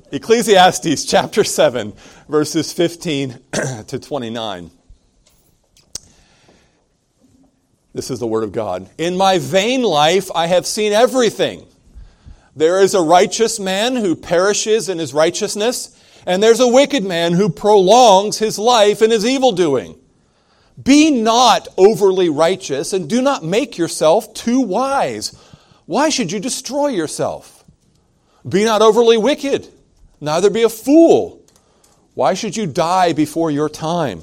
Ecclesiastes chapter 7, verses 15 to 29. This is the word of God. In my vain life I have seen everything. There is a righteous man who perishes in his righteousness, and there's a wicked man who prolongs his life in his evildoing. Be not overly righteous, and do not make yourself too wise. Why should you destroy yourself? Be not overly wicked, neither be a fool. Why should you die before your time?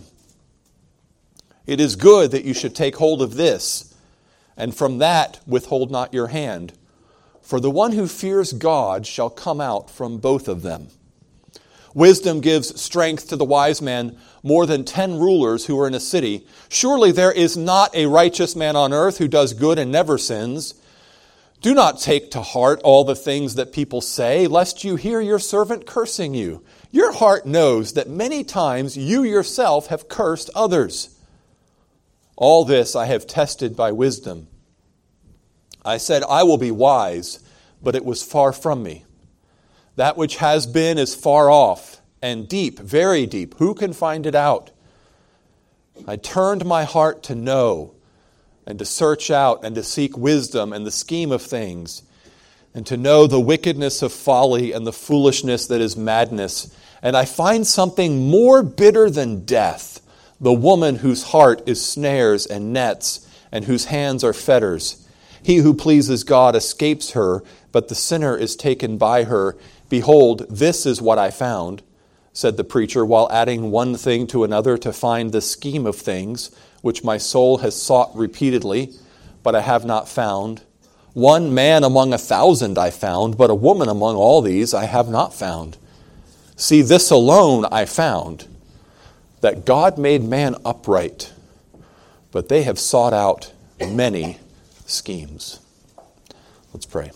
It is good that you should take hold of this, and from that withhold not your hand. For the one who fears God shall come out from both of them. Wisdom gives strength to the wise man more than 10 rulers who are in a city. Surely there is not a righteous man on earth who does good and never sins. Do not take to heart all the things that people say, lest you hear your servant cursing you. Your heart knows that many times you yourself have cursed others. All this I have tested by wisdom. I said, I will be wise, but it was far from me. That which has been is far off and deep, very deep. Who can find it out? I turned my heart to know and to search out and to seek wisdom and the scheme of things, and to know the wickedness of folly and the foolishness that is madness. And I find something more bitter than death, the woman whose heart is snares and nets, and whose hands are fetters. He who pleases God escapes her, but the sinner is taken by her. Behold, this is what I found, said the preacher, while adding one thing to another to find the scheme of things, which my soul has sought repeatedly, but I have not found. One man among 1,000 I found, but a woman among all these I have not found. See, this alone I found, that God made man upright, but they have sought out many schemes. Let's pray.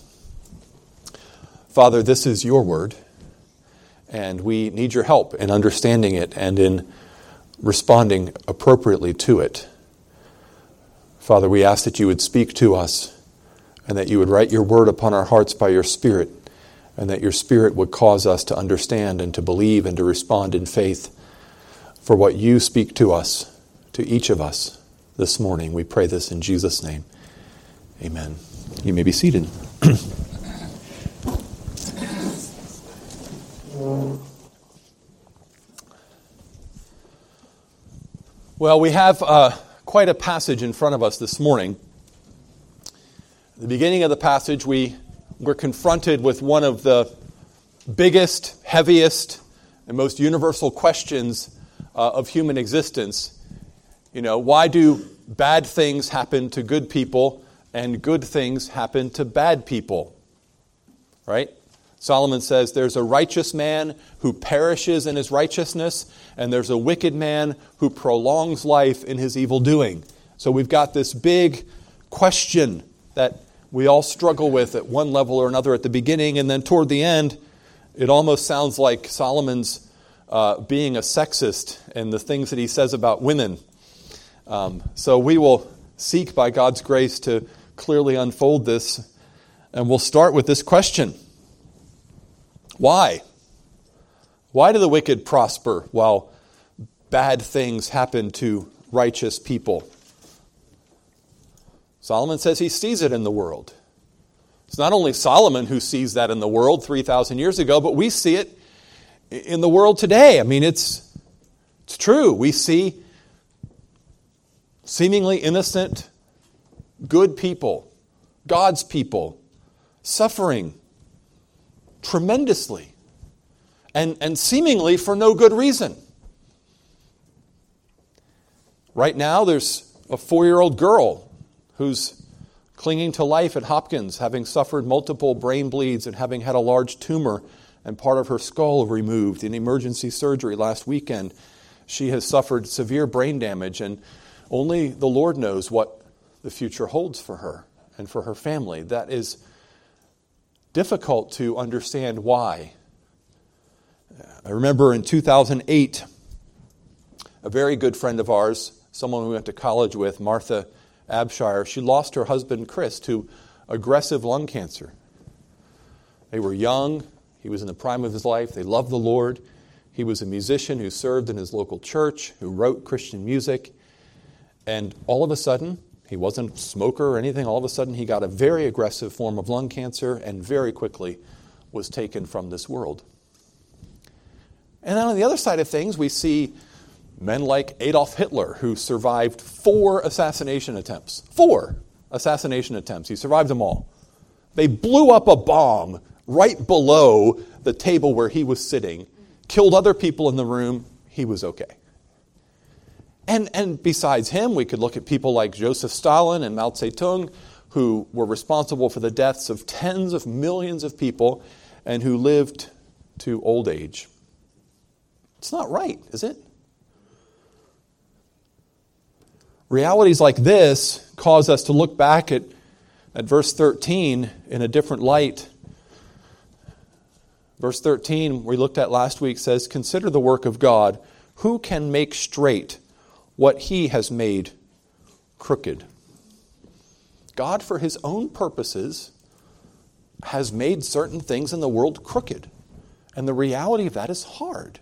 Father, this is your word, and we need your help in understanding it and in responding appropriately to it. Father, we ask that you would speak to us and that you would write your word upon our hearts by your Spirit, and that your Spirit would cause us to understand and to believe and to respond in faith for what you speak to us, to each of us this morning. We pray this in Jesus' name. Amen. You may be seated. Well, we have quite a passage in front of us this morning. At the beginning of the passage, we're confronted with one of the biggest, heaviest, and most universal questions of human existence. You know, why do bad things happen to good people and good things happen to bad people? Right? Solomon says there's a righteous man who perishes in his righteousness, and there's a wicked man who prolongs life in his evil doing. So we've got this big question that we all struggle with at one level or another at the beginning, and then toward the end, it almost sounds like Solomon's being a sexist and the things that he says about women. So we will seek by God's grace to clearly unfold this, and we'll start with this question. Why? Why do the wicked prosper while bad things happen to righteous people? Solomon says he sees it in the world. It's not only Solomon who sees that in the world 3,000 years ago, but we see it in the world today. I mean, it's true. We see seemingly innocent, good people, God's people, suffering tremendously and seemingly for no good reason. Right now, there's a 4-year-old girl who's clinging to life at Hopkins, having suffered multiple brain bleeds and having had a large tumor and part of her skull removed in emergency surgery last weekend. She has suffered severe brain damage, and only the Lord knows what the future holds for her and for her family. That is difficult to understand why. I remember in 2008, a very good friend of ours, someone we went to college with, Martha Abshire, she lost her husband, Chris, to aggressive lung cancer. They were young, He was in the prime of his life. They loved the Lord. He was a musician who served in his local church, who wrote Christian music. And all of a sudden, he wasn't a smoker or anything. All of a sudden, he got a very aggressive form of lung cancer and very quickly was taken from this world. And then on the other side of things, we see men like Adolf Hitler, who survived 4 assassination attempts. 4 assassination attempts. He survived them all. They blew up a bomb right below the table where he was sitting, killed other people in the room. He was okay. And besides him, we could look at people like Joseph Stalin and Mao Zedong, who were responsible for the deaths of tens of millions of people and who lived to old age. It's not right, is it? Realities like this cause us to look back at verse 13 in a different light. Verse 13, we looked at last week, says, "Consider the work of God. Who can make straight what he has made crooked?" God, for his own purposes, has made certain things in the world crooked. And the reality of that is hard.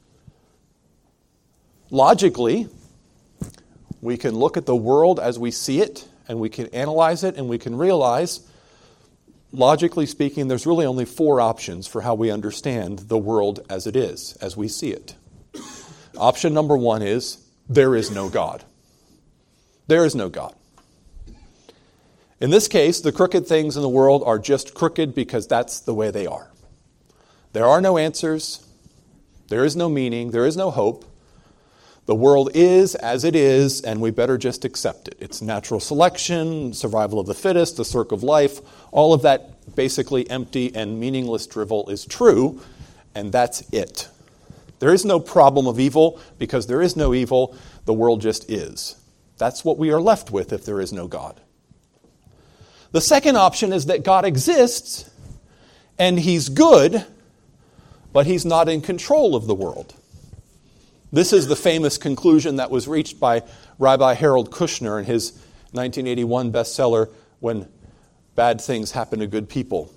Logically, we can look at the world as we see it, and we can analyze it, and we can realize, logically speaking, there's really only 4 options for how we understand the world as it is, as we see it. Option number 1 is, there is no God. There is no God. In this case, the crooked things in the world are just crooked because that's the way they are. There are no answers. There is no meaning. There is no hope. The world is as it is, and we better just accept it. It's natural selection, survival of the fittest, the circle of life. All of that basically empty and meaningless drivel is true, and that's it. There is no problem of evil because there is no evil. The world just is. That's what we are left with if there is no God. The second option is that God exists, and he's good, but he's not in control of the world. This is the famous conclusion that was reached by Rabbi Harold Kushner in his 1981 bestseller, When Bad Things Happen to Good People.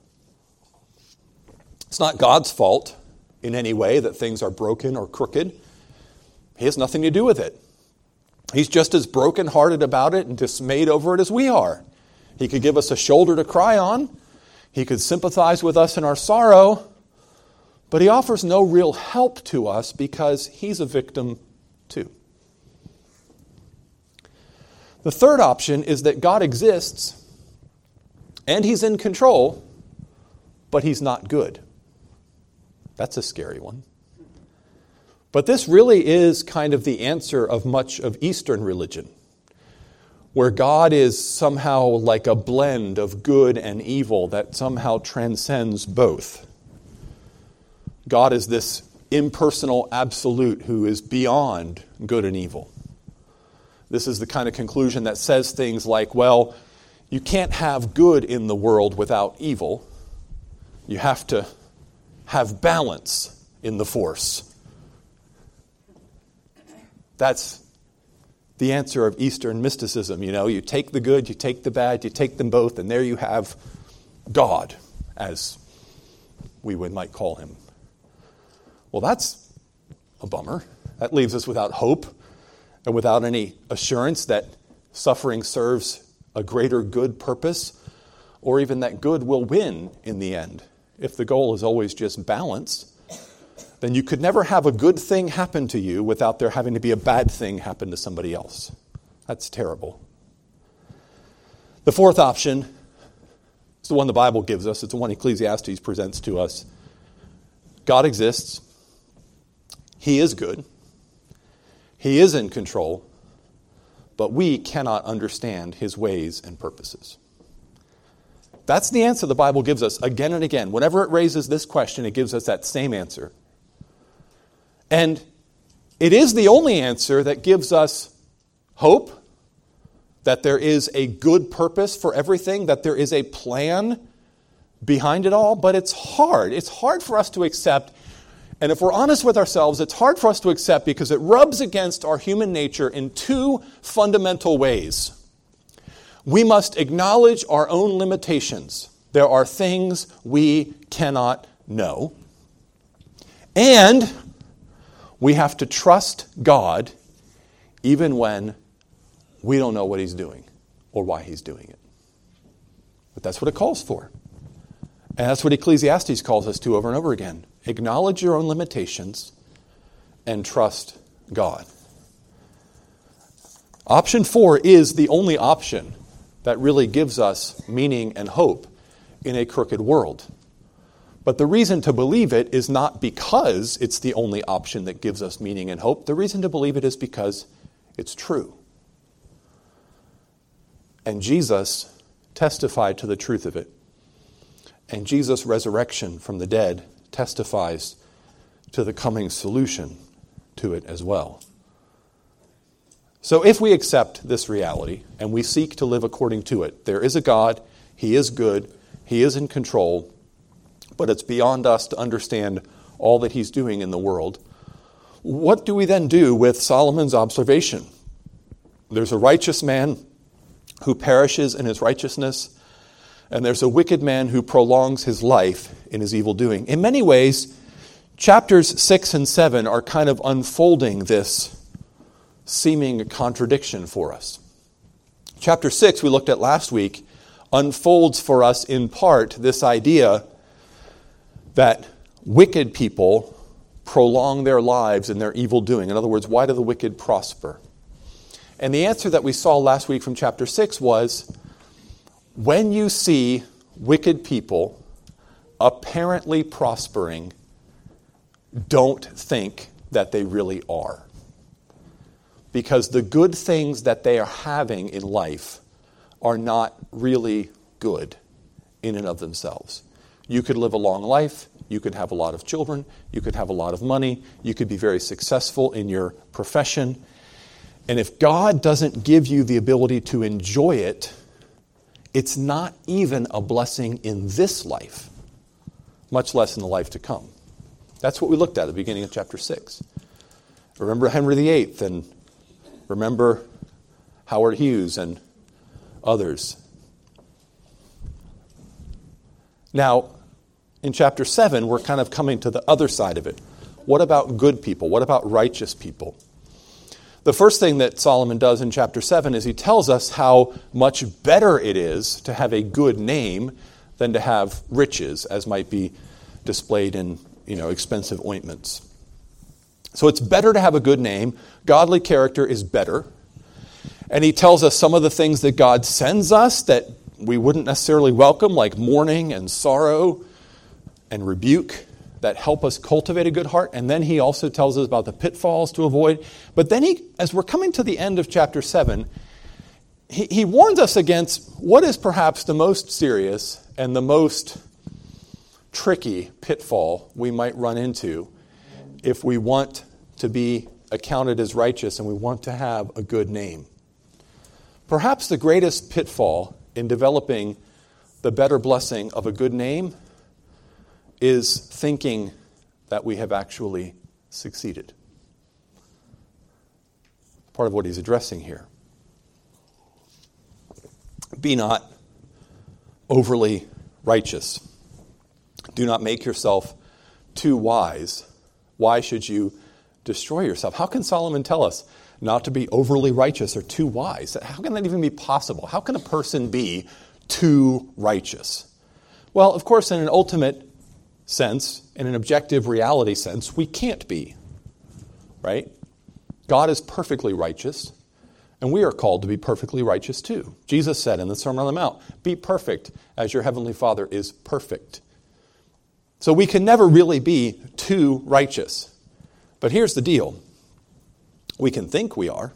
It's not God's fault in any way that things are broken or crooked. He has nothing to do with it. He's just as brokenhearted about it and dismayed over it as we are. He could give us a shoulder to cry on. He could sympathize with us in our sorrow. But he offers no real help to us because he's a victim too. The third option is that God exists and he's in control, but he's not good. That's a scary one. But this really is kind of the answer of much of Eastern religion, where God is somehow like a blend of good and evil that somehow transcends both. God is this impersonal absolute who is beyond good and evil. This is the kind of conclusion that says things like, well, you can't have good in the world without evil. You have to have balance in the force. That's the answer of Eastern mysticism. You know, you take the good, you take the bad, you take them both, and there you have God, as we might call him. Well, that's a bummer. That leaves us without hope and without any assurance that suffering serves a greater good purpose, or even that good will win in the end. If the goal is always just balance, then you could never have a good thing happen to you without there having to be a bad thing happen to somebody else. That's terrible. The fourth option is the one the Bible gives us. It's the one Ecclesiastes presents to us. God exists. He is good. He is in control. But we cannot understand his ways and purposes. That's the answer the Bible gives us again and again. Whenever it raises this question, it gives us that same answer. And it is the only answer that gives us hope, that there is a good purpose for everything, that there is a plan behind it all. But it's hard. It's hard for us to accept. And if we're honest with ourselves, it's hard for us to accept because it rubs against our human nature in 2 fundamental ways. We must acknowledge our own limitations. There are things we cannot No. And we have to trust God even when we don't know what he's doing or why he's doing it. But that's what it calls for. And that's what Ecclesiastes calls us to over and over again. Acknowledge your own limitations and trust God. Option 4 is the only option that really gives us meaning and hope in a crooked world. But the reason to believe it is not because it's the only option that gives us meaning and hope. The reason to believe it is because it's true. And Jesus testified to the truth of it. And Jesus' resurrection from the dead testifies to the coming solution to it as well. So if we accept this reality and we seek to live according to it, there is a God, he is good, he is in control, but it's beyond us to understand all that he's doing in the world. What do we then do with Solomon's observation? There's a righteous man who perishes in his righteousness, and there's a wicked man who prolongs his life in his evil doing. In many ways, chapters 6 and 7 are kind of unfolding this seeming contradiction for us. Chapter 6, we looked at last week, unfolds for us in part this idea that wicked people prolong their lives in their evil doing. In other words, why do the wicked prosper? And the answer that we saw last week from chapter 6 was, when you see wicked people apparently prospering, don't think that they really are. Because the good things that they are having in life are not really good in and of themselves. You could live a long life, you could have a lot of children, you could have a lot of money, you could be very successful in your profession. And if God doesn't give you the ability to enjoy it, it's not even a blessing in this life, much less in the life to come. That's what we looked at the beginning of chapter 6. Remember Henry VIII, and remember Howard Hughes and others. Now, in chapter 7, we're kind of coming to the other side of it. What about good people? What about righteous people? The first thing that Solomon does in chapter 7 is he tells us how much better it is to have a good name than to have riches, as might be displayed in, expensive ointments. So it's better to have a good name. Godly character is better. And he tells us some of the things that God sends us that we wouldn't necessarily welcome, like mourning and sorrow and rebuke, that help us cultivate a good heart. And then he also tells us about the pitfalls to avoid. But then as we're coming to the end of chapter 7, he warns us against what is perhaps the most serious and the most tricky pitfall we might run into if we want to be accounted as righteous and we want to have a good name. Perhaps the greatest pitfall in developing the better blessing of a good name is thinking that we have actually succeeded. Part of what he's addressing here. Be not overly righteous. Do not make yourself too wise. Why should you destroy yourself? How can Solomon tell us not to be overly righteous or too wise? How can that even be possible? How can a person be too righteous? Well, of course, in an ultimate sense, in an objective reality sense, we can't be, right? God is perfectly righteous, and we are called to be perfectly righteous too. Jesus said in the Sermon on the Mount, be perfect as your heavenly Father is perfect. So we can never really be too righteous. But here's the deal. We can think we are.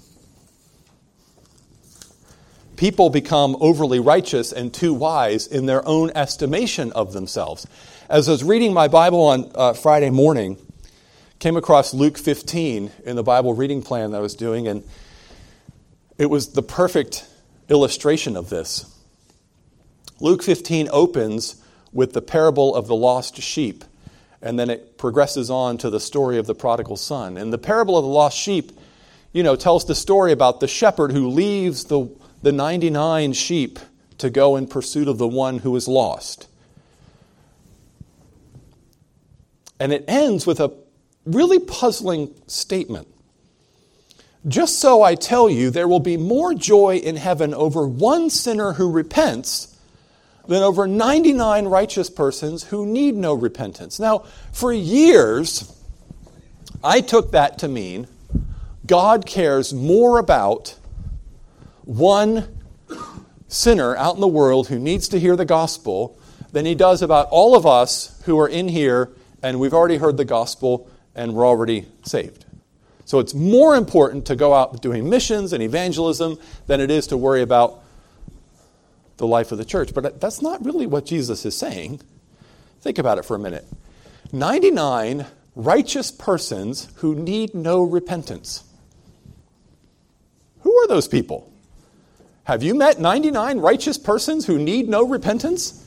People become overly righteous and too wise in their own estimation of themselves. As I was reading my Bible on Friday morning, came across Luke 15 in the Bible reading plan that I was doing, and it was the perfect illustration of this. Luke 15 opens with the parable of the lost sheep, and then it progresses on to the story of the prodigal son. And the parable of the lost sheep, tells the story about the shepherd who leaves the 99 sheep to go in pursuit of the one who is lost. And it ends with a really puzzling statement. Just so I tell you, there will be more joy in heaven over one sinner who repents than over 99 righteous persons who need no repentance. Now, for years, I took that to mean God cares more about one sinner out in the world who needs to hear the gospel than he does about all of us who are in here and we've already heard the gospel and we're already saved. So it's more important to go out doing missions and evangelism than it is to worry about the life of the church. But that's not really what Jesus is saying. Think about it for a minute. 99 righteous persons who need no repentance. Who are those people? Have you met 99 righteous persons who need no repentance?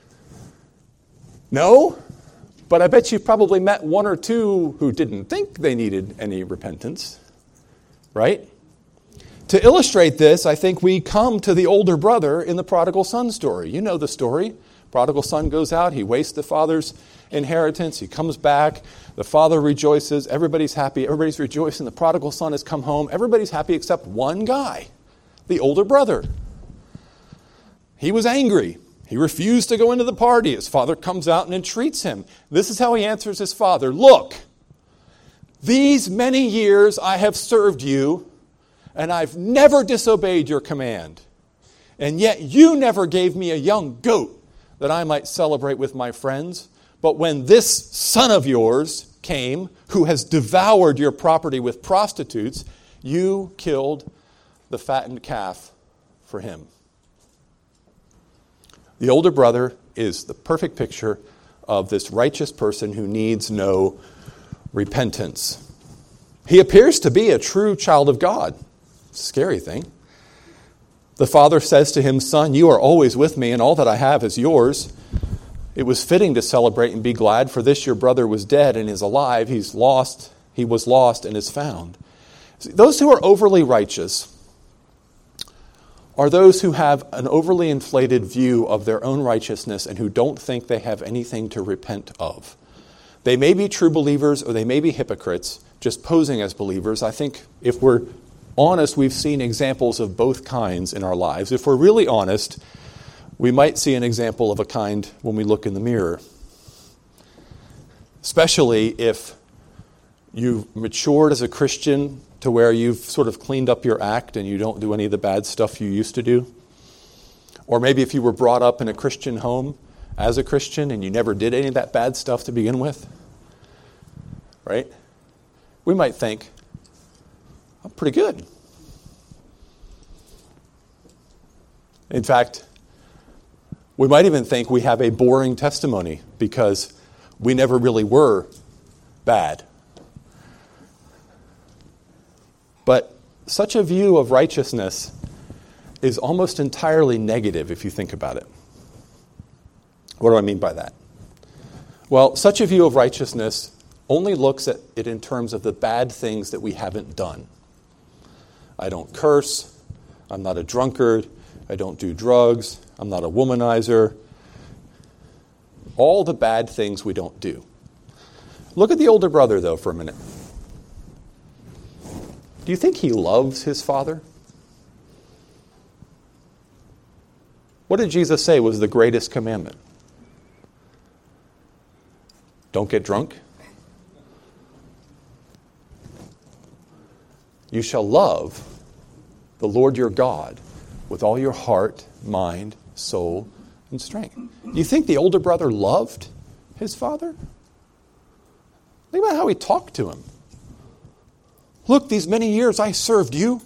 No? But I bet you've probably met one or two who didn't think they needed any repentance. Right? To illustrate this, I think we come to the older brother in the prodigal son story. You know the story. Prodigal son goes out, he wastes the father's inheritance, he comes back, the father rejoices, everybody's happy, everybody's rejoicing, the prodigal son has come home, everybody's happy except one guy, the older brother. He was angry. He refused to go into the party. His father comes out and entreats him. This is how he answers his father. Look, these many years I have served you, and I've never disobeyed your command. And yet you never gave me a young goat that I might celebrate with my friends. But when this son of yours came, who has devoured your property with prostitutes, you killed the fattened calf for him. The older brother is the perfect picture of this righteous person who needs no repentance. He appears to be a true child of God. Scary thing. The father says to him, "Son, you are always with me, and all that I have is yours. It was fitting to celebrate and be glad, for this your brother was dead and is alive. He was lost and is found." See, those who are overly righteous are those who have an overly inflated view of their own righteousness and who don't think they have anything to repent of. They may be true believers or they may be hypocrites, just posing as believers. I think if we're honest, we've seen examples of both kinds in our lives. If we're really honest, we might see an example of a kind when we look in the mirror. Especially if you've matured as a Christian to where you've sort of cleaned up your act and you don't do any of the bad stuff you used to do. Or maybe if you were brought up in a Christian home as a Christian and you never did any of that bad stuff to begin with. Right? We might think, I'm pretty good. In fact, we might even think we have a boring testimony because we never really were bad. But such a view of righteousness is almost entirely negative if you think about it. What do I mean by that? Well, such a view of righteousness only looks at it in terms of the bad things that we haven't done. I don't curse, I'm not a drunkard, I don't do drugs, I'm not a womanizer. All the bad things we don't do. Look at the older brother, though, for a minute. Do you think he loves his father? What did Jesus say was the greatest commandment? Don't get drunk. You shall love the Lord your God with all your heart, mind, soul, and strength. Do you think the older brother loved his father? Think about how he talked to him. Look, these many years I served you.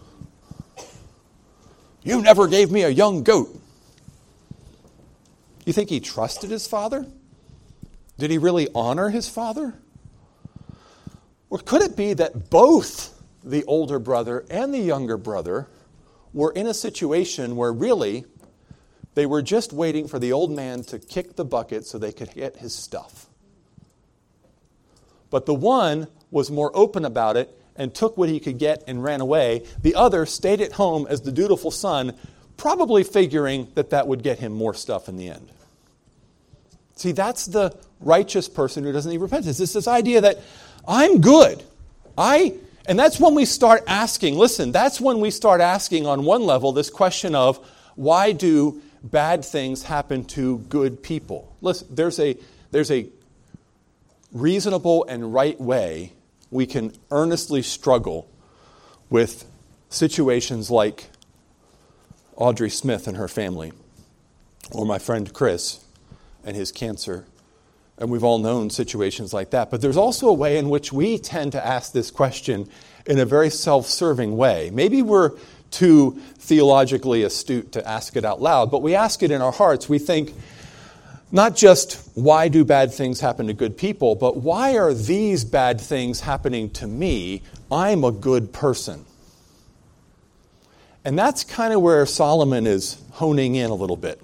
You never gave me a young goat. You think he trusted his father? Did he really honor his father? Or could it be that both the older brother and the younger brother were in a situation where really they were just waiting for the old man to kick the bucket so they could get his stuff? But the one was more open about it and took what he could get and ran away. The other stayed at home as the dutiful son, probably figuring that that would get him more stuff in the end. See, that's the righteous person who doesn't need repentance. It's this idea that I'm good. And that's when we start asking, listen, that's when we start asking on one level this question of why do bad things happen to good people? Listen, there's a reasonable and right way we can earnestly struggle with situations like Audrey Smith and her family, or my friend Chris and his cancer. And we've all known situations like that. But there's also a way in which we tend to ask this question in a very self-serving way. Maybe we're too theologically astute to ask it out loud, but we ask it in our hearts. We think, not just why do bad things happen to good people, but why are these bad things happening to me? I'm a good person. And that's kind of where Solomon is honing in a little bit.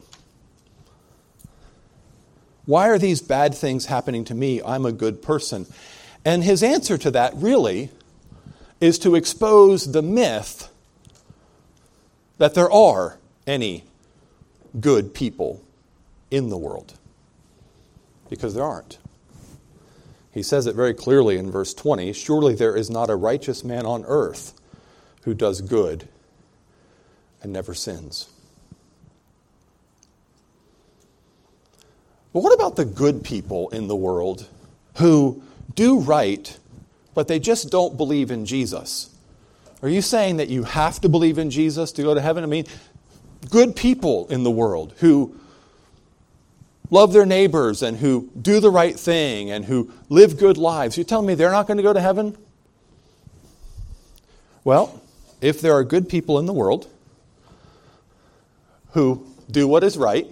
Why are these bad things happening to me? I'm a good person. And his answer to that really is to expose the myth that there are any good people in the world. Because there aren't. He says it very clearly in verse 20, surely there is not a righteous man on earth who does good and never sins. But what about the good people in the world who do right, but they just don't believe in Jesus? Are you saying that you have to believe in Jesus to go to heaven? I mean, good people in the world who love their neighbors and who do the right thing and who live good lives. You're telling me they're not going to go to heaven? Well, if there are good people in the world who do what is right,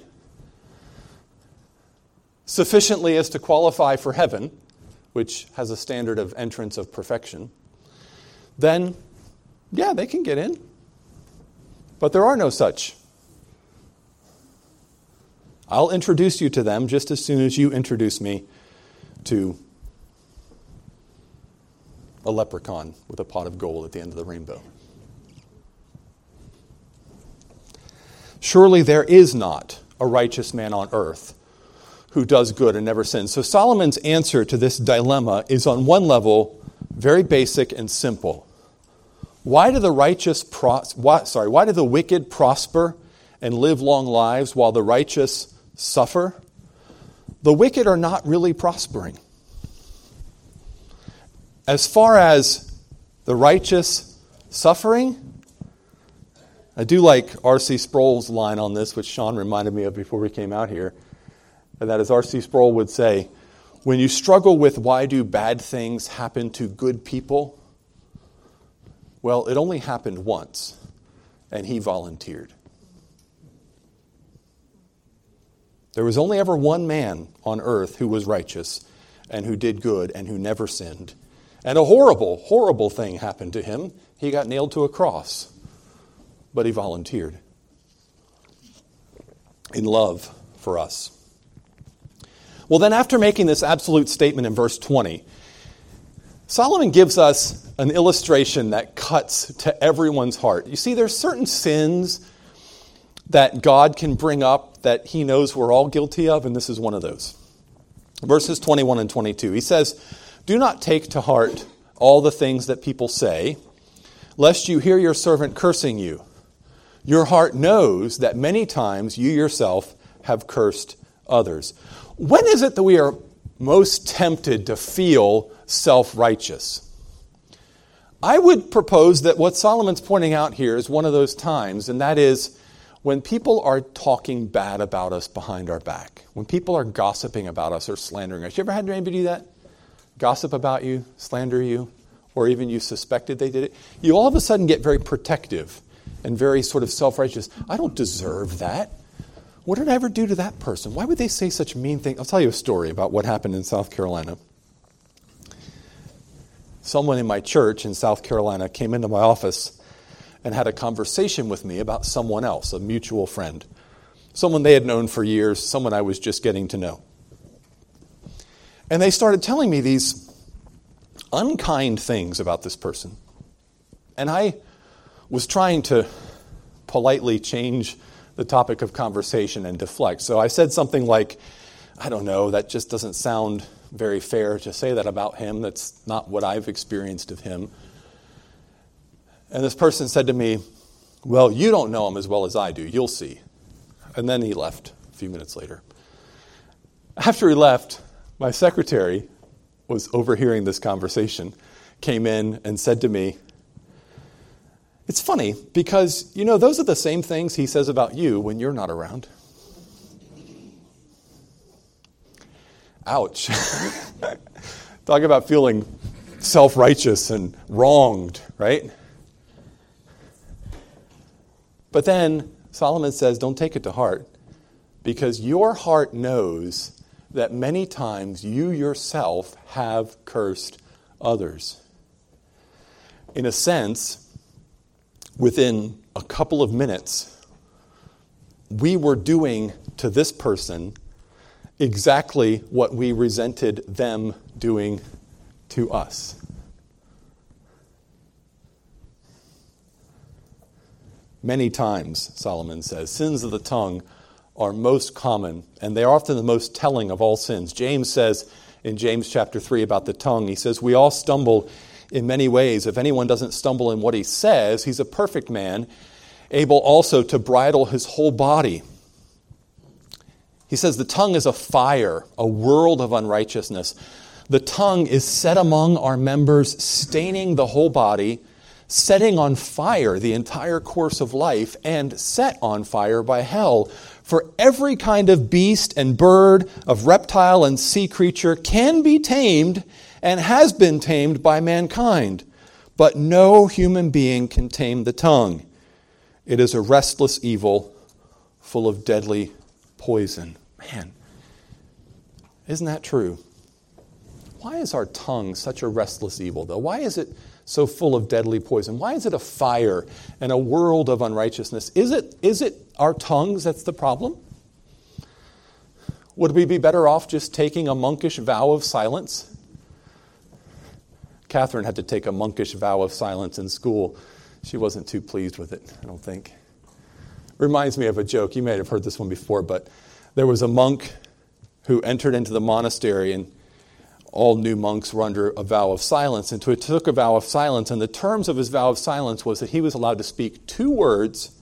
sufficiently as to qualify for heaven, which has a standard of entrance of perfection, then, yeah, they can get in. But there are no such. I'll introduce you to them just as soon as you introduce me to a leprechaun with a pot of gold at the end of the rainbow. Surely there is not a righteous man on earth who does good and never sins. So Solomon's answer to this dilemma is on one level very basic and simple. Why do the wicked prosper and live long lives while the righteous suffer? The wicked are not really prospering. As far as the righteous suffering, I do like R.C. Sproul's line on this, which Sean reminded me of before we came out here. And that is, R.C. Sproul would say, when you struggle with why do bad things happen to good people, well, it only happened once, and he volunteered. There was only ever one man on earth who was righteous and who did good and who never sinned. And a horrible, horrible thing happened to him. He got nailed to a cross, but he volunteered in love for us. Well, then after making this absolute statement in verse 20, Solomon gives us an illustration that cuts to everyone's heart. You see, there's certain sins that God can bring up that he knows we're all guilty of, and this is one of those. Verses 21 and 22, he says, do not take to heart all the things that people say, lest you hear your servant cursing you. Your heart knows that many times you yourself have cursed others. When is it that we are most tempted to feel self-righteous? I would propose that what Solomon's pointing out here is one of those times, and that is when people are talking bad about us behind our back, when people are gossiping about us or slandering us. You ever had anybody do that? Gossip about you, slander you, or even you suspected they did it? You all of a sudden get very protective and very sort of self-righteous. I don't deserve that. What did I ever do to that person? Why would they say such mean things? I'll tell you a story about what happened in South Carolina. Someone in my church in South Carolina came into my office and had a conversation with me about someone else, a mutual friend. Someone they had known for years, someone I was just getting to know. And they started telling me these unkind things about this person. And I was trying to politely change the topic of conversation and deflect. So I said something like, I don't know, that just doesn't sound very fair to say that about him. That's not what I've experienced of him. And this person said to me, well, you don't know him as well as I do. You'll see. And then he left a few minutes later. After he left, my secretary was overhearing this conversation, came in and said to me, it's funny because, those are the same things he says about you when you're not around. Ouch. Talk about feeling self-righteous and wronged, right? But then Solomon says, don't take it to heart, because your heart knows that many times you yourself have cursed others. In a sense, within a couple of minutes, we were doing to this person exactly what we resented them doing to us. Many times, Solomon says, sins of the tongue are most common, and they are often the most telling of all sins. James says in James chapter 3 about the tongue, he says, we all stumble in many ways. If anyone doesn't stumble in what he says, he's a perfect man, able also to bridle his whole body. He says the tongue is a fire, a world of unrighteousness. The tongue is set among our members, staining the whole body, setting on fire the entire course of life, and set on fire by hell. For every kind of beast and bird, of reptile and sea creature can be tamed and has been tamed by mankind. But no human being can tame the tongue. It is a restless evil full of deadly poison. Man, isn't that true? Why is our tongue such a restless evil, though? Why is it so full of deadly poison? Why is it a fire and a world of unrighteousness? Is it our tongues that's the problem? Would we be better off just taking a monkish vow of silence? Catherine had to take a monkish vow of silence in school. She wasn't too pleased with it, I don't think. Reminds me of a joke. You may have heard this one before, but there was a monk who entered into the monastery, and all new monks were under a vow of silence. And so he took a vow of silence, and the terms of his vow of silence was that he was allowed to speak 2 words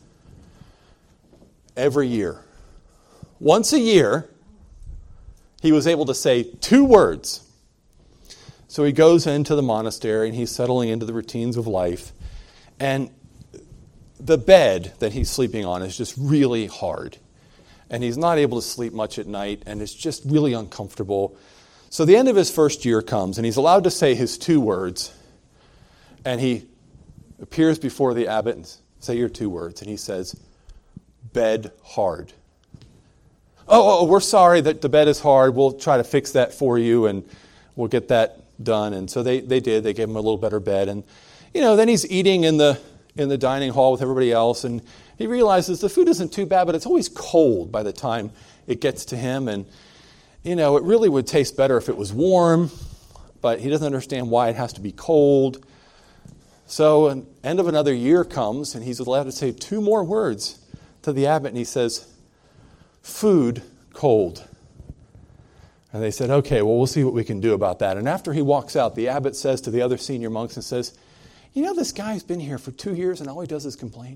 every year. Once a year, he was able to say 2 words. So he goes into the monastery, and he's settling into the routines of life. And the bed that he's sleeping on is just really hard. And he's not able to sleep much at night, and it's just really uncomfortable. So the end of his first year comes, and he's allowed to say his 2 words. And he appears before the abbot and say your 2 words. And he says, bed hard. Oh, we're sorry that the bed is hard. We'll try to fix that for you, and we'll get that done. And so they did. They gave him a little better bed. And, then he's eating in the dining hall with everybody else, and he realizes the food isn't too bad, but it's always cold by the time it gets to him. And it really would taste better if it was warm, but he doesn't understand why it has to be cold. So an end of another year comes, and he's allowed to say 2 more words to the abbot, and he says, food cold. And they said, okay, well, we'll see what we can do about that. And after he walks out, the abbot says to the other senior monks and says, this guy's been here for 2 years, and all he does is complain.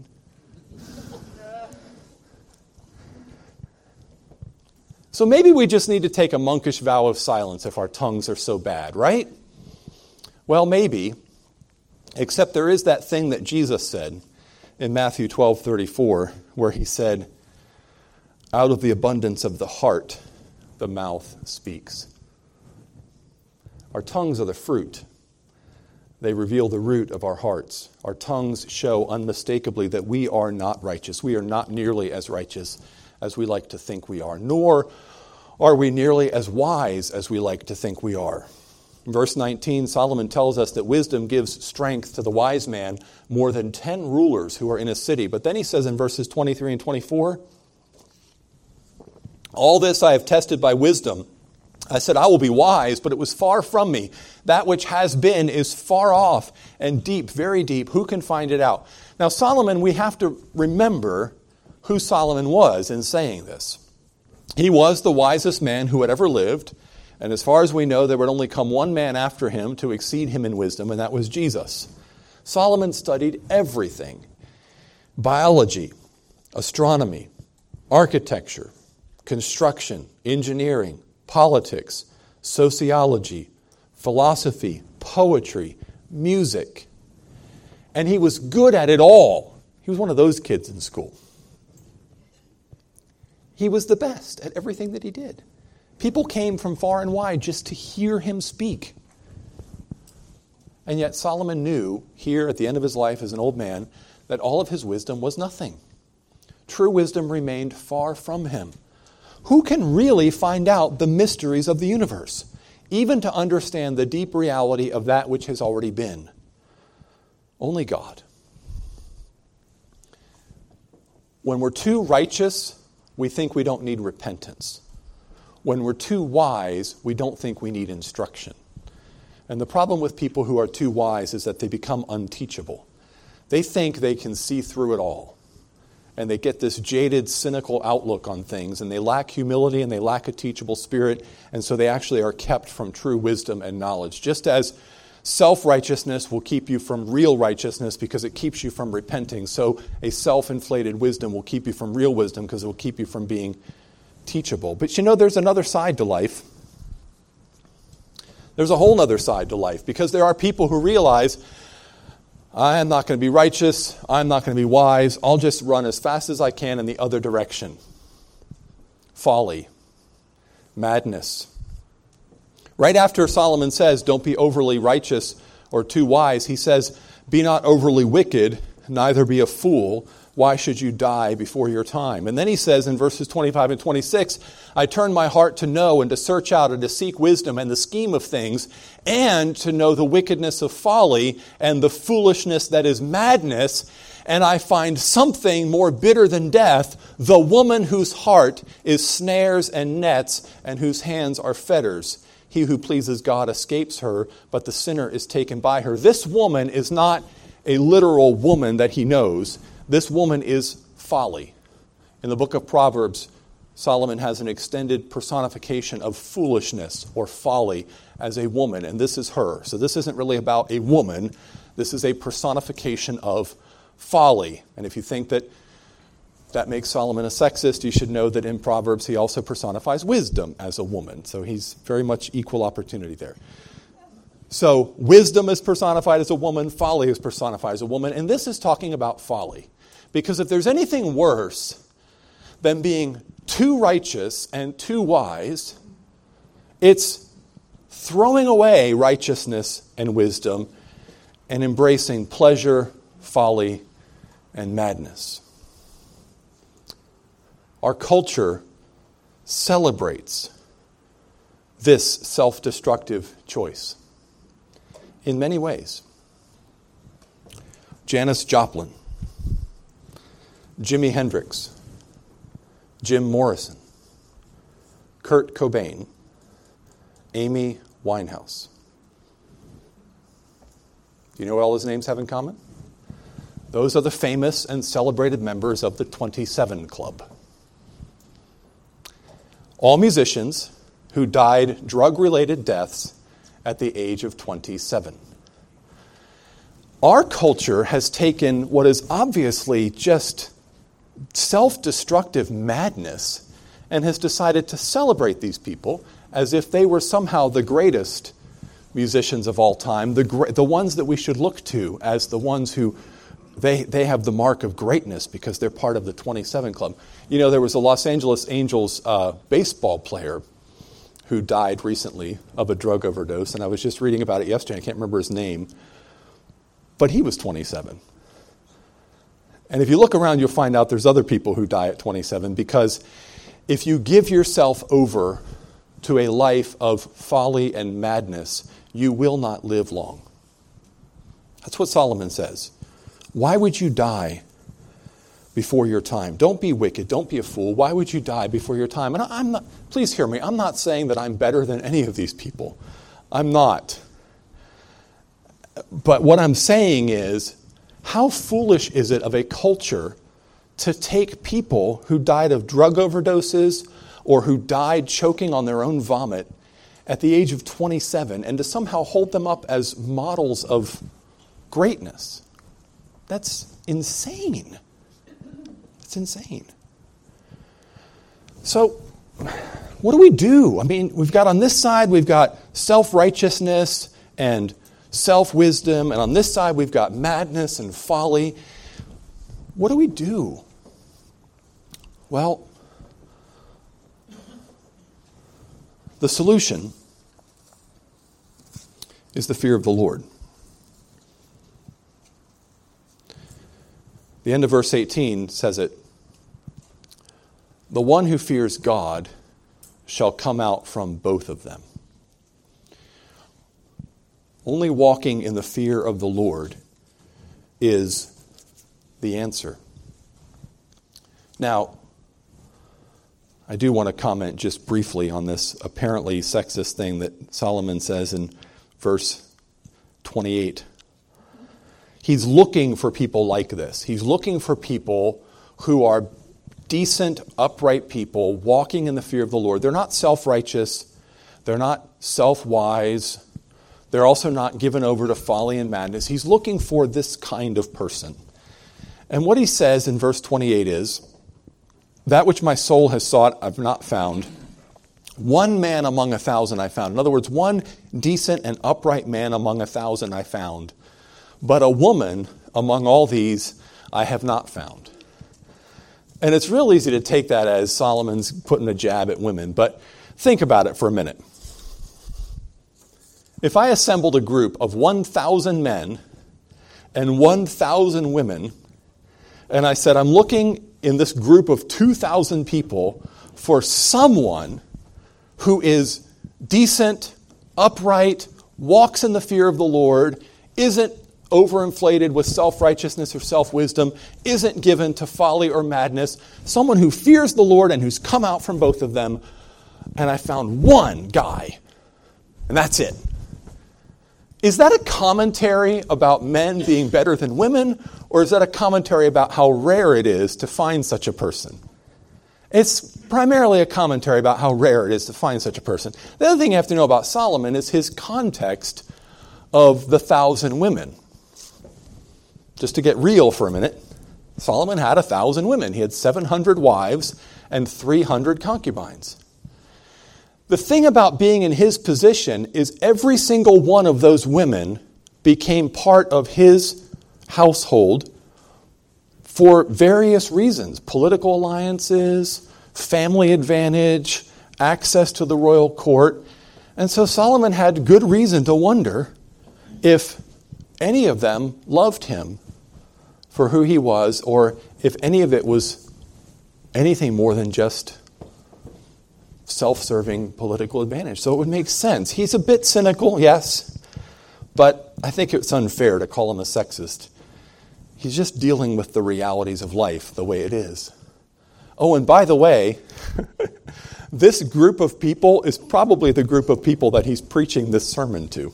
So maybe we just need to take a monkish vow of silence if our tongues are so bad, right? Well, maybe, except there is that thing that Jesus said in Matthew 12:34, where he said, out of the abundance of the heart, the mouth speaks. Our tongues are the fruit. They reveal the root of our hearts. Our tongues show unmistakably that we are not righteous. We are not nearly as righteous as we like to think we are, nor are we nearly as wise as we like to think we are. In verse 19, Solomon tells us that wisdom gives strength to the wise man more than 10 rulers who are in a city. But then he says in verses 23 and 24, all this I have tested by wisdom. I said, I will be wise, but it was far from me. That which has been is far off and deep, very deep. Who can find it out? Now, Solomon, we have to remember who Solomon was in saying this. He was the wisest man who had ever lived. And as far as we know, there would only come one man after him to exceed him in wisdom, and that was Jesus. Solomon studied everything: biology, astronomy, architecture, construction, engineering, politics, sociology, philosophy, poetry, music. And he was good at it all. He was one of those kids in school. He was the best at everything that he did. People came from far and wide just to hear him speak. And yet Solomon knew, here at the end of his life as an old man, that all of his wisdom was nothing. True wisdom remained far from him. Who can really find out the mysteries of the universe, even to understand the deep reality of that which has already been? Only God. When we're too righteous, we think we don't need repentance. When we're too wise, we don't think we need instruction. And the problem with people who are too wise is that they become unteachable. They think they can see through it all. And they get this jaded, cynical outlook on things, and they lack humility and they lack a teachable spirit, and so they actually are kept from true wisdom and knowledge. Just as self-righteousness will keep you from real righteousness because it keeps you from repenting, so a self-inflated wisdom will keep you from real wisdom because it will keep you from being teachable. But you know, there's another side to life. There's a whole other side to life, because there are people who realize, I am not going to be righteous, I'm not going to be wise, I'll just run as fast as I can in the other direction. Folly, madness. Right after Solomon says, don't be overly righteous or too wise, he says, be not overly wicked, neither be a fool. Why should you die before your time? And then he says in verses 25 and 26, I turn my heart to know and to search out and to seek wisdom and the scheme of things, and to know the wickedness of folly and the foolishness that is madness. And I find something more bitter than death, the woman whose heart is snares and nets and whose hands are fetters. He who pleases God escapes her, but the sinner is taken by her. This woman is not a literal woman that he knows. This woman is folly. In the book of Proverbs, Solomon has an extended personification of foolishness or folly as a woman, and this is her. So this isn't really about a woman. This is a personification of folly. And if you think that that makes Solomon a sexist, you should know that in Proverbs he also personifies wisdom as a woman. So he's very much equal opportunity there. So wisdom is personified as a woman, folly is personified as a woman, and this is talking about folly. Because if there's anything worse than being too righteous and too wise, it's throwing away righteousness and wisdom and embracing pleasure, folly, and madness. Our culture celebrates this self-destructive choice in many ways. Janis Joplin, Jimi Hendrix, Jim Morrison, Kurt Cobain, Amy Winehouse. Do you know what all those names have in common? Those are the famous and celebrated members of the 27 Club. All musicians who died drug-related deaths at the age of 27. Our culture has taken what is obviously just self-destructive madness and has decided to celebrate these people as if they were somehow the greatest musicians of all time, the ones that we should look to as the ones who they have the mark of greatness because they're part of the 27 Club. You know, there was a Los Angeles Angels baseball player who died recently of a drug overdose, and I was just reading about it yesterday. I can't remember his name, but he was 27. And if you look around, you'll find out there's other people who die at 27, because if you give yourself over to a life of folly and madness, you will not live long. That's what Solomon says. Why would you die before your time? Don't be wicked. Don't be a fool. Why would you die before your time? And I'm not, please hear me, I'm not saying that I'm better than any of these people. I'm not. But what I'm saying is, how foolish is it of a culture to take people who died of drug overdoses or who died choking on their own vomit at the age of 27, and to somehow hold them up as models of greatness. That's insane. It's insane. So, what do we do? I mean, we've got on this side, we've got self-righteousness and self-wisdom, and on this side, we've got madness and folly. What do we do? Well, the solution is the fear of the Lord. The end of verse 18 says it. The one who fears God shall come out from both of them. Only walking in the fear of the Lord is the answer. Now, I do want to comment just briefly on this apparently sexist thing that Solomon says in verse 28. He's looking for people like this. He's looking for people who are decent, upright people walking in the fear of the Lord. They're not self-righteous. They're not self-wise. They're also not given over to folly and madness. He's looking for this kind of person. And what he says in verse 28 is, that which my soul has sought, I've not found. One man among 1,000 I found. In other words, one decent and upright man among 1,000 I found. But a woman among all these I have not found. And it's real easy to take that as Solomon's putting a jab at women. But think about it for a minute. If I assembled a group of 1,000 men and 1,000 women, and I said, I'm looking in this group of 2,000 people for someone who is decent, upright, walks in the fear of the Lord, isn't overinflated with self-righteousness or self-wisdom, isn't given to folly or madness, someone who fears the Lord and who's come out from both of them, and I found one guy, and that's it. Is that a commentary about men being better than women, or is that a commentary about how rare it is to find such a person? It's primarily a commentary about how rare it is to find such a person. The other thing you have to know about Solomon is his context of the 1,000 women. Just to get real for a minute, Solomon had 1,000 women. He had 700 wives and 300 concubines. The thing about being in his position is every single one of those women became part of his household for various reasons. Political alliances, family advantage, access to the royal court. And so Solomon had good reason to wonder if any of them loved him for who he was, or if any of it was anything more than just self-serving political advantage. So it would make sense. He's a bit cynical, yes, but I think it's unfair to call him a sexist. He's just dealing with the realities of life the way it is. Oh, and by the way, this group of people is probably the group of people that he's preaching this sermon to.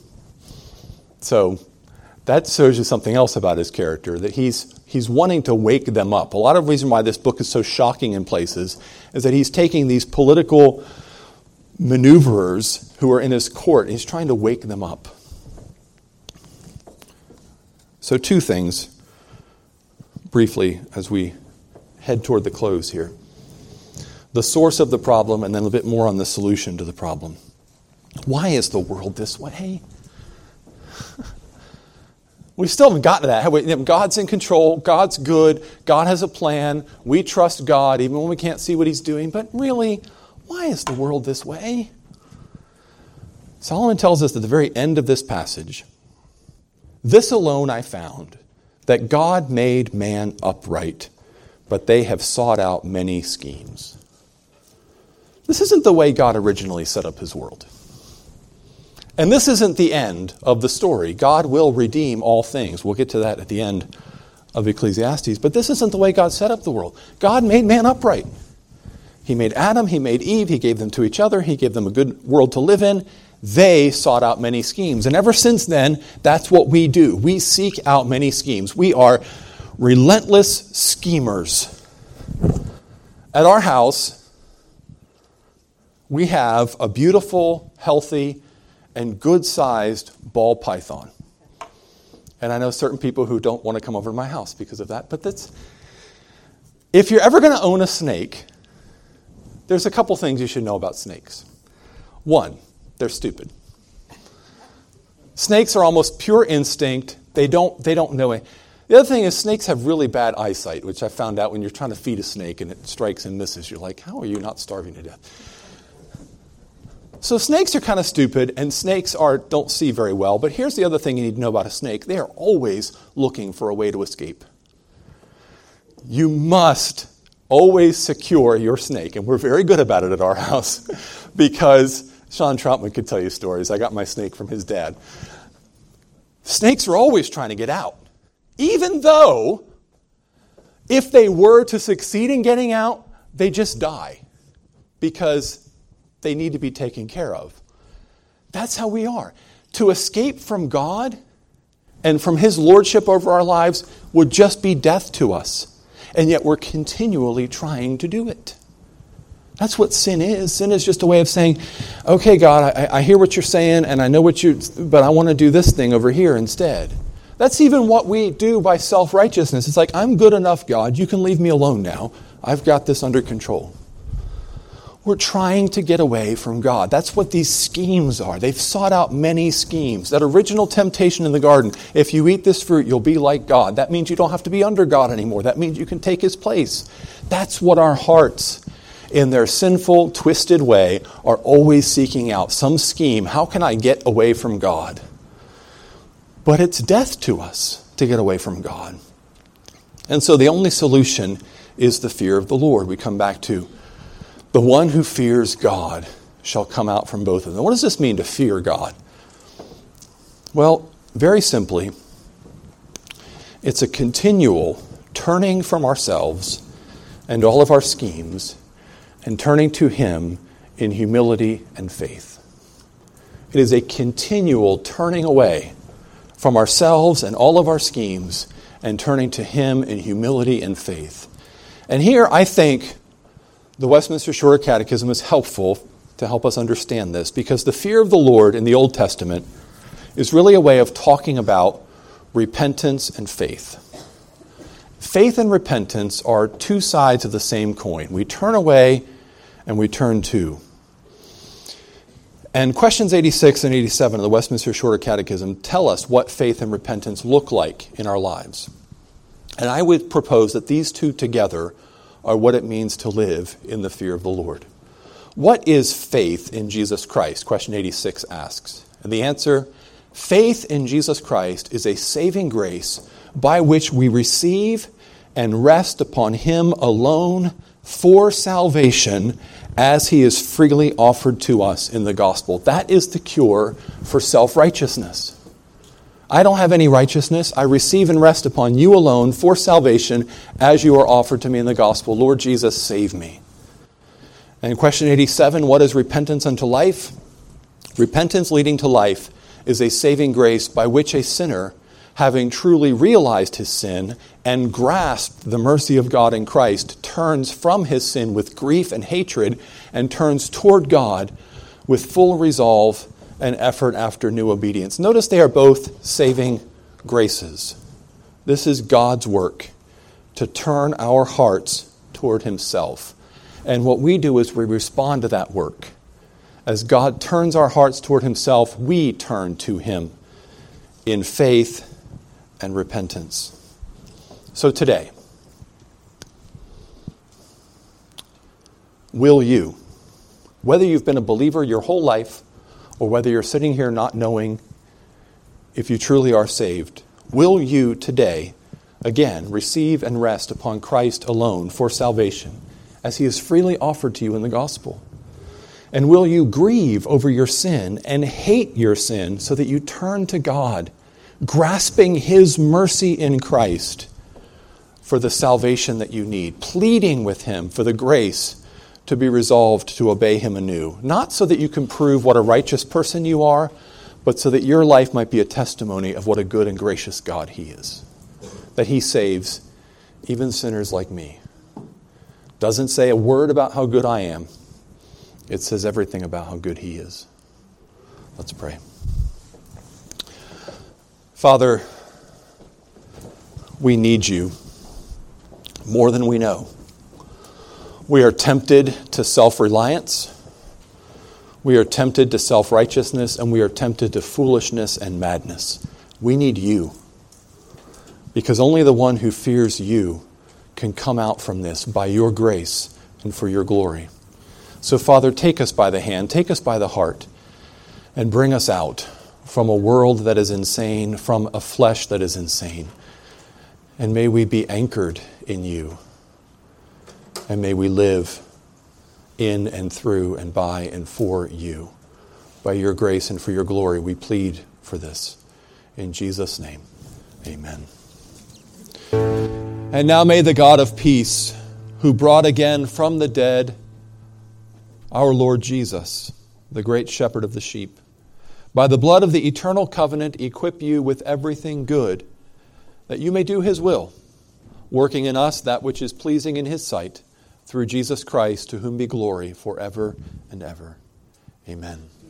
So that shows you something else about his character, that he's wanting to wake them up. A lot of the reason why this book is so shocking in places is that he's taking these political maneuverers who are in his court, and he's trying to wake them up. So 2 things, briefly, as we head toward the close here. The source of the problem, and then a bit more on the solution to the problem. Why is the world this way? We still haven't gotten to that, have we? God's in control. God's good. God has a plan. We trust God even when we can't see what he's doing. But really, why is the world this way? Solomon tells us at the very end of this passage, this alone I found, that God made man upright, but they have sought out many schemes. This isn't the way God originally set up his world. And this isn't the end of the story. God will redeem all things. We'll get to that at the end of Ecclesiastes. But this isn't the way God set up the world. God made man upright. He made Adam, he made Eve, he gave them to each other, he gave them a good world to live in. They sought out many schemes. And ever since then, that's what we do. We seek out many schemes. We are relentless schemers. At our house, we have a beautiful, healthy, and good-sized ball python. And I know certain people who don't want to come over to my house because of that, but if you're ever going to own a snake, there's a couple things you should know about snakes. One, they're stupid. Snakes are almost pure instinct. They don't know it. The other thing is snakes have really bad eyesight, which I found out when you're trying to feed a snake and it strikes and misses. You're like, how are you not starving to death? So snakes are kind of stupid, and snakes don't see very well. But here's the other thing you need to know about a snake. They are always looking for a way to escape. You must always secure your snake, and we're very good about it at our house because Sean Troutman could tell you stories. I got my snake from his dad. Snakes are always trying to get out, even though if they were to succeed in getting out, they just die because they need to be taken care of. That's how we are. To escape from God and from His lordship over our lives would just be death to us. And yet we're continually trying to do it. That's what sin is. Sin is just a way of saying, okay, God, I hear what you're saying, and I know but I want to do this thing over here instead. That's even what we do by self-righteousness. It's like, I'm good enough, God. You can leave me alone now. I've got this under control. We're trying to get away from God. That's what these schemes are. They've sought out many schemes. That original temptation in the garden, if you eat this fruit, you'll be like God. That means you don't have to be under God anymore. That means you can take His place. That's what our hearts, in their sinful, twisted way, are always seeking out. Some scheme. How can I get away from God? But it's death to us to get away from God. And so the only solution is the fear of the Lord. We come back to the one who fears God shall come out from both of them. What does this mean to fear God? Well, very simply, it's a continual turning from ourselves and all of our schemes and turning to Him in humility and faith. It is a continual turning away from ourselves and all of our schemes and turning to Him in humility and faith. And here I think the Westminster Shorter Catechism is helpful to help us understand this, because the fear of the Lord in the Old Testament is really a way of talking about repentance and faith. Faith and repentance are two sides of the same coin. We turn away and we turn to. And questions 86 and 87 of the Westminster Shorter Catechism tell us what faith and repentance look like in our lives. And I would propose that these two together are what it means to live in the fear of the Lord. What is faith in Jesus Christ? Question 86 asks. And the answer, faith in Jesus Christ is a saving grace by which we receive and rest upon Him alone for salvation as He is freely offered to us in the gospel. That is the cure for self-righteousness. I don't have any righteousness. I receive and rest upon You alone for salvation as You are offered to me in the gospel. Lord Jesus, save me. And question 87, what is repentance unto life? Repentance leading to life is a saving grace by which a sinner, having truly realized his sin and grasped the mercy of God in Christ, turns from his sin with grief and hatred and turns toward God with full resolve and effort after new obedience. Notice they are both saving graces. This is God's work to turn our hearts toward Himself. And what we do is we respond to that work. As God turns our hearts toward Himself, we turn to Him in faith and repentance. So today, will you, whether you've been a believer your whole life, or whether you're sitting here not knowing if you truly are saved, will you today, again, receive and rest upon Christ alone for salvation, as He is freely offered to you in the gospel? And will you grieve over your sin and hate your sin so that you turn to God, grasping His mercy in Christ for the salvation that you need, pleading with Him for the grace to be resolved to obey Him anew, not so that you can prove what a righteous person you are, but so that your life might be a testimony of what a good and gracious God He is, that He saves even sinners like me. Doesn't say a word about how good I am. It says everything about how good He is. Let's pray. Father, we need You more than we know. We are tempted to self-reliance. We are tempted to self-righteousness, and we are tempted to foolishness and madness. We need You, because only the one who fears You can come out from this by Your grace and for Your glory. So, Father, take us by the hand, take us by the heart, and bring us out from a world that is insane, from a flesh that is insane. And may we be anchored in You. And may we live in and through and by and for You. By Your grace and for Your glory, we plead for this. In Jesus' name, amen. And now may the God of peace, who brought again from the dead our Lord Jesus, the great shepherd of the sheep, by the blood of the eternal covenant equip you with everything good, that you may do His will, working in us that which is pleasing in His sight, through Jesus Christ, to whom be glory forever and ever. Amen.